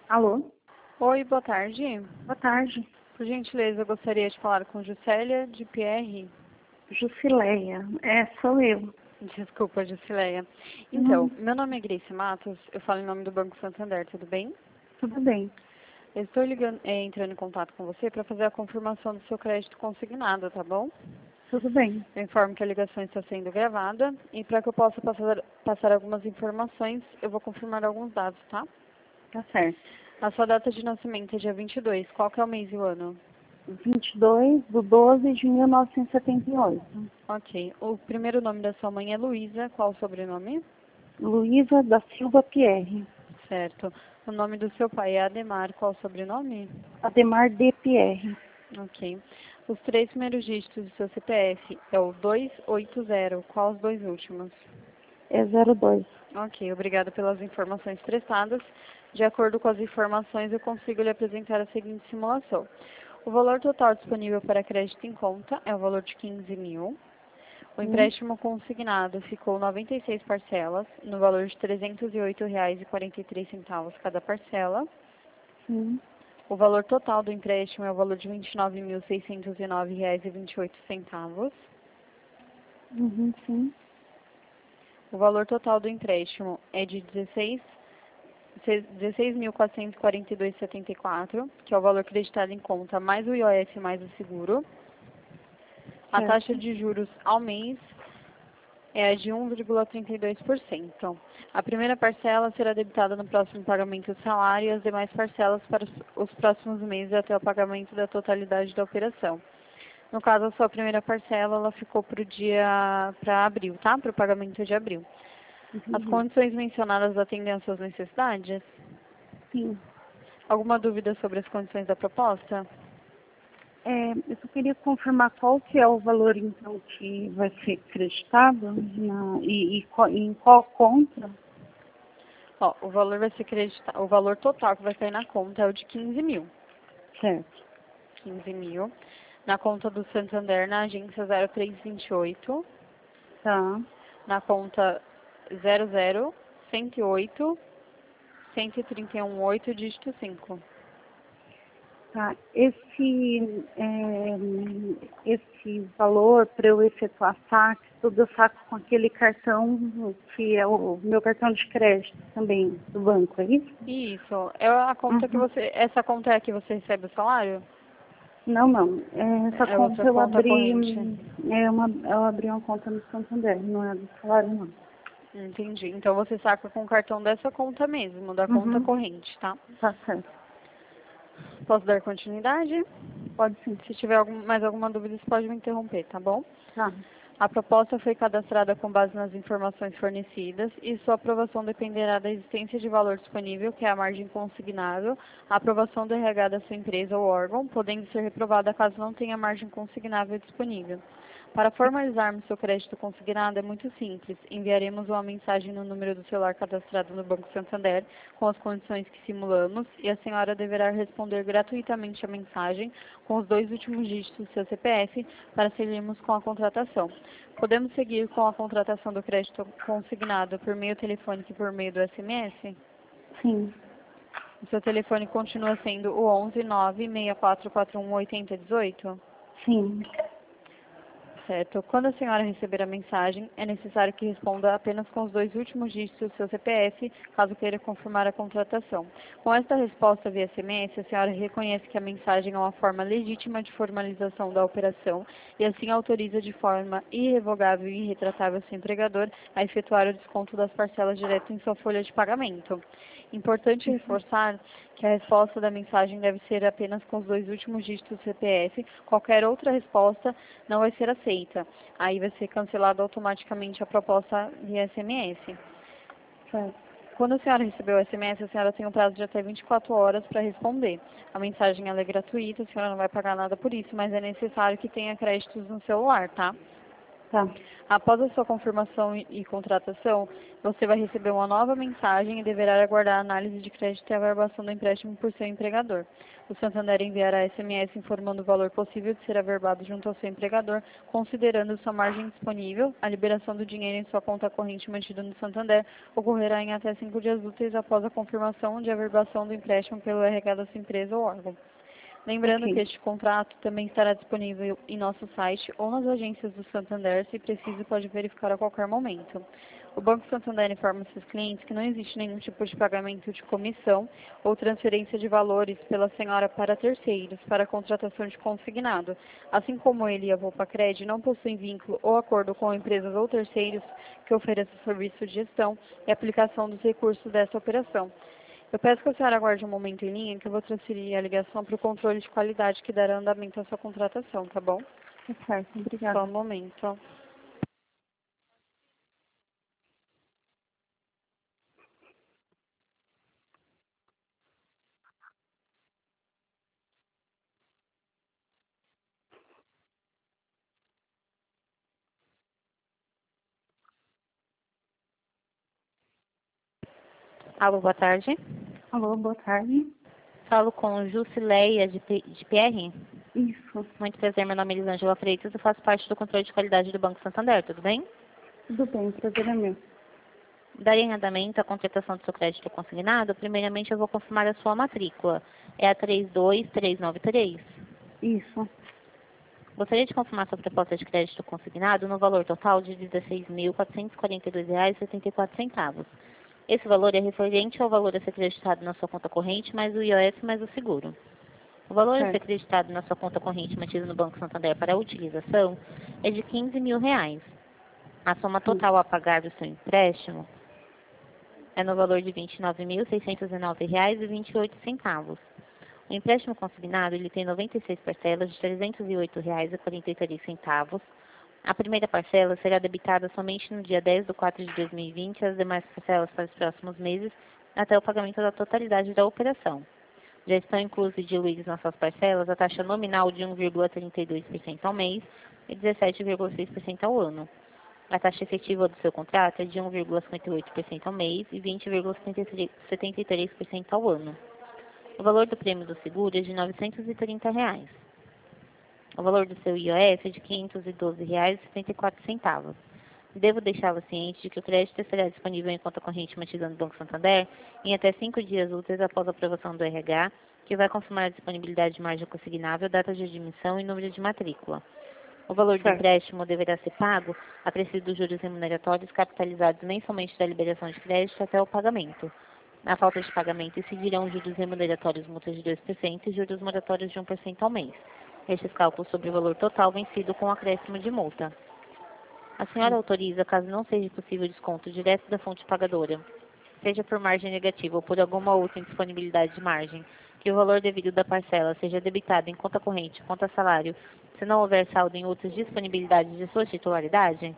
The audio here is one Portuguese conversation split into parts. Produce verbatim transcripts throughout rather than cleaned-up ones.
Alô? Oi, boa tarde. Boa tarde. Por gentileza, eu gostaria de falar com Juscelia de Pierre. Jusileia. É, sou eu. Desculpa, Juscelia. Então, Hum, meu nome é Grace Matos, eu falo em nome do Banco Santander, tudo bem? tudo bem. Eu estou ligando, é, entrando em contato com você para fazer a confirmação do seu crédito consignado, tá bom? Tudo bem. Eu informo que a ligação está sendo gravada e para que eu possa passar, passar algumas informações, eu vou confirmar alguns dados, tá? Tá certo. A sua data de nascimento é dia vinte e dois, qual que é o mês e o ano? vinte e dois de doze de mil novecentos e setenta e oito. Ok. O primeiro nome da sua mãe é Luísa, qual o sobrenome? Luísa da Silva Pierre. Certo. O nome do seu pai é Ademar, qual o sobrenome? Ademar de Pierre. Ok. Os três primeiros dígitos do seu C P F é o dois oito zero, qual os dois últimos? É zero dois. Ok, obrigada pelas informações prestadas. De acordo com as informações, eu consigo lhe apresentar a seguinte simulação. O valor total disponível para crédito em conta é o valor de quinze mil. O Sim. empréstimo consignado ficou noventa e seis parcelas, no valor de trezentos e oito reais e quarenta e três centavos cada parcela. Sim. O valor total do empréstimo é o valor de vinte e nove mil seiscentos e nove reais e vinte e oito centavos. Uhum, sim. O valor total do empréstimo é de dezesseis mil quatrocentos e quarenta e dois reais e setenta e quatro centavos, que é o valor creditado em conta mais o I O F mais o seguro. A taxa Certo. de juros ao mês é a de um vírgula trinta e dois por cento. A primeira parcela será debitada no próximo pagamento do salário e as demais parcelas para os os próximos meses até o pagamento da totalidade da operação. No caso, a sua primeira parcela, ela ficou para o dia, para abril, tá? Para o pagamento de abril. As Entendi. condições mencionadas atendem às suas necessidades? Sim. Alguma dúvida sobre as condições da proposta? É, eu só queria confirmar qual que é o valor, então, que vai ser creditado na, e, e qual- em qual conta. Ó, o valor vai ser creditado, o valor total que vai sair na conta é o de quinze mil. Certo. quinze mil. Na conta do Santander, na agência zero três vinte e oito. Tá. Na conta zero zero, cento e oito, cento e trinta e um, oito, dígito cinco. Tá. Esse, é, esse valor para eu efetuar saque, tudo eu saco com aquele cartão que é o meu cartão de crédito também do banco, é isso? Isso. É a conta que Uhum. você. Essa conta é a que você recebe o salário? Não, não. É, essa É outra conta eu conta abri, corrente. é uma, eu abri uma conta no Santander, não é do salário, não. Entendi. Então você saca com o cartão dessa conta mesmo, da conta Uhum. corrente, tá? Tá certo. Posso dar continuidade? Pode sim. Se tiver algum, mais alguma dúvida, você pode me interromper, tá bom? Tá. A proposta foi cadastrada com base nas informações fornecidas e sua aprovação dependerá da existência de valor disponível, que é a margem consignável, a aprovação do R H da sua empresa ou órgão, podendo ser reprovada caso não tenha margem consignável disponível. Para formalizarmos seu crédito consignado é muito simples. Enviaremos uma mensagem no número do celular cadastrado no Banco Santander com as condições que simulamos e a senhora deverá responder gratuitamente a mensagem com os dois últimos dígitos do seu C P F para seguirmos com a contratação. Podemos seguir com a contratação do crédito consignado por meio telefônico e por meio do S M S? Sim. O seu telefone continua sendo o onze nove seis quatro quatro um oito zero um oito? Sim. Certo. Quando a senhora receber a mensagem, é necessário que responda apenas com os dois últimos dígitos do seu C P F, caso queira confirmar a contratação. Com esta resposta via S M S, a senhora reconhece que a mensagem é uma forma legítima de formalização da operação e assim autoriza de forma irrevogável e irretratável seu empregador a efetuar o desconto das parcelas direto em sua folha de pagamento. Importante reforçar que a resposta da mensagem deve ser apenas com os dois últimos dígitos do C P F. Qualquer outra resposta não vai ser aceita. Aí vai ser cancelada automaticamente a proposta via S M S. Certo. Quando a senhora recebeu o S M S, a senhora tem um prazo de até vinte e quatro horas para responder. A mensagem ela é gratuita, a senhora não vai pagar nada por isso, mas é necessário que tenha créditos no celular, tá? Tá. Após a sua confirmação e, e contratação, você vai receber uma nova mensagem e deverá aguardar a análise de crédito e a averbação do empréstimo por seu empregador. O Santander enviará S M S informando o valor possível de ser averbado junto ao seu empregador, considerando sua margem disponível. A liberação do dinheiro em sua conta corrente mantida no Santander ocorrerá em até cinco dias úteis após a confirmação de averbação do empréstimo pelo R H da sua empresa ou órgão. Lembrando Ok. que este contrato também estará disponível em nosso site ou nas agências do Santander, se preciso pode verificar a qualquer momento. O Banco Santander informa seus clientes que não existe nenhum tipo de pagamento de comissão ou transferência de valores pela senhora para terceiros para a contratação de consignado. Assim como ele e a Volpacred não possuem vínculo ou acordo com empresas ou terceiros que ofereçam serviço de gestão e aplicação dos recursos dessa operação. Eu peço que a senhora aguarde um momento em linha, que eu vou transferir a ligação para o controle de qualidade que dará andamento à sua contratação, tá bom? Tá certo. Só Obrigada. um momento. Alô, boa tarde. Alô, boa tarde. Falo com Jusileia, de, P- de P R. Isso. Muito prazer, meu nome é Elisângela Freitas e faço parte do controle de qualidade do Banco Santander, tudo bem? Tudo bem, prazer é meu. Daria em andamento a contratação do seu crédito consignado. Primeiramente, eu vou confirmar a sua matrícula. É a três dois três nove três. Isso. Gostaria de confirmar sua proposta de crédito consignado no valor total de dezesseis mil quatrocentos e quarenta e dois reais e setenta e quatro centavos. Esse valor é referente ao valor a ser acreditado na sua conta corrente, mais o I O F mais o seguro. O valor a ser Certo. acreditado na sua conta corrente mantida no Banco Santander para a utilização é de quinze mil reais. A soma Sim. total a pagar do seu empréstimo é no valor de vinte e nove mil seiscentos e nove reais e vinte e oito centavos. O empréstimo consignado ele tem noventa e seis parcelas de trezentos e oito reais e quarenta e três centavos. A primeira parcela será debitada somente no dia dez de quatro de dois mil e vinte, as demais parcelas para os próximos meses, até o pagamento da totalidade da operação. Já estão inclusos e diluídos nas suas parcelas a taxa nominal de um vírgula trinta e dois por cento ao mês e dezessete vírgula seis por cento ao ano. A taxa efetiva do seu contrato é de um vírgula cinquenta e oito por cento ao mês e vinte vírgula setenta e três por cento ao ano. O valor do prêmio do seguro é de novecentos e trinta reais. O valor do seu I O F é de quinhentos e doze reais e setenta e quatro centavos. Devo deixá-la ciente de que o crédito será disponível em conta corrente mantida no Banco Santander em até cinco dias úteis após a aprovação do R H, que vai confirmar a disponibilidade de margem consignável, data de admissão e número de matrícula. O valor do Certo. empréstimo deverá ser pago acrescido dos juros remuneratórios capitalizados mensalmente da liberação de crédito até o pagamento. Na falta de pagamento, incidirão juros remuneratórios multas de dois por cento e juros moratórios de um por cento ao mês. Estes cálculos sobre o valor total vencido com acréscimo de multa. A senhora autoriza, caso não seja possível desconto direto da fonte pagadora, seja por margem negativa ou por alguma outra indisponibilidade de margem, que o valor devido da parcela seja debitado em conta corrente, conta salário, se não houver saldo em outras disponibilidades de sua titularidade?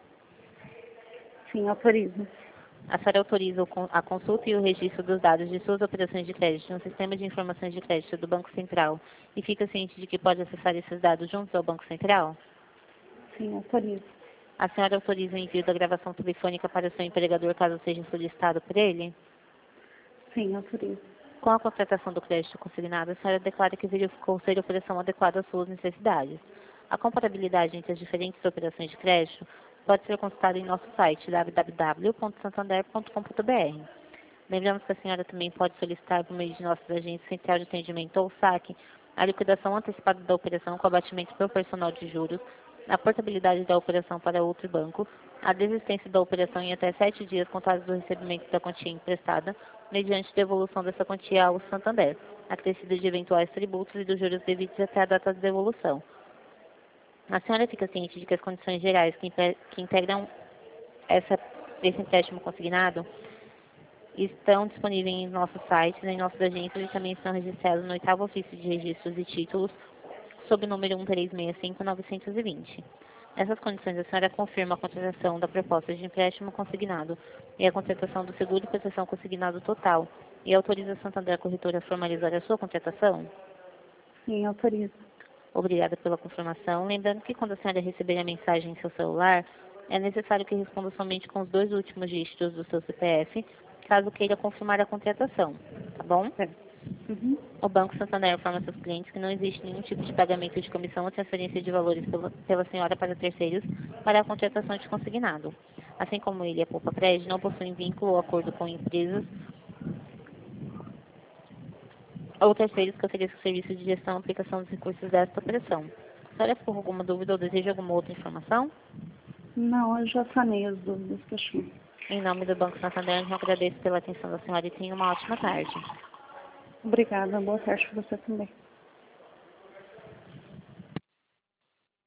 Sim, autorizo. A senhora autoriza o con- a consulta e o registro dos dados de suas operações de crédito no sistema de informações de crédito do Banco Central e fica ciente de que pode acessar esses dados juntos ao Banco Central? Sim, autorizo. A senhora autoriza o envio da gravação telefônica para o seu empregador caso seja solicitado por ele? Sim, autorizo. Com a contratação do crédito consignado, a senhora declara que verificou ser a operação adequada às suas necessidades. A comparabilidade entre as diferentes operações de crédito pode ser consultada em nosso site w w w ponto santander ponto com ponto b r. Lembramos que a senhora também pode solicitar, por meio de nossas agências Central de Atendimento ou SAC, a liquidação antecipada da operação com abatimento proporcional de juros, a portabilidade da operação para outro banco, a desistência da operação em até sete dias contados do recebimento da quantia emprestada, mediante devolução dessa quantia ao Santander, acrescida de eventuais tributos e dos juros devidos até a data de devolução. A senhora fica ciente de que as condições gerais que, impre- que integram essa, esse empréstimo consignado estão disponíveis em nossos sites, em nossas agências e também estão registrados no oitavo ofício de registros e títulos, sob o número um três seis cinco nove dois zero. Nessas condições, a senhora confirma a contratação da proposta de empréstimo consignado e a contratação do seguro de proteção consignado total e autoriza a Santander Corretora a formalizar a sua contratação? Sim, autorizo. Obrigada pela confirmação. Lembrando que quando a senhora receber a mensagem em seu celular, é necessário que responda somente com os dois últimos dígitos do seu C P F, caso queira confirmar a contratação, tá bom? É. Uhum. O Banco Santander informa seus clientes que não existe nenhum tipo de pagamento de comissão ou transferência de valores pela, pela senhora para terceiros para a contratação de consignado. Assim como ele e a Poupa Crédito não possuem vínculo ou acordo com empresas ou terceiros que ofereçam serviço de gestão e aplicação dos recursos desta operação. A senhora ficou com alguma dúvida ou deseja alguma outra informação? Não, eu já sanei as dúvidas que eu tinha. Em nome do Banco Santander, eu agradeço pela atenção da senhora e tenha uma ótima tarde. Obrigada, boa tarde para você também.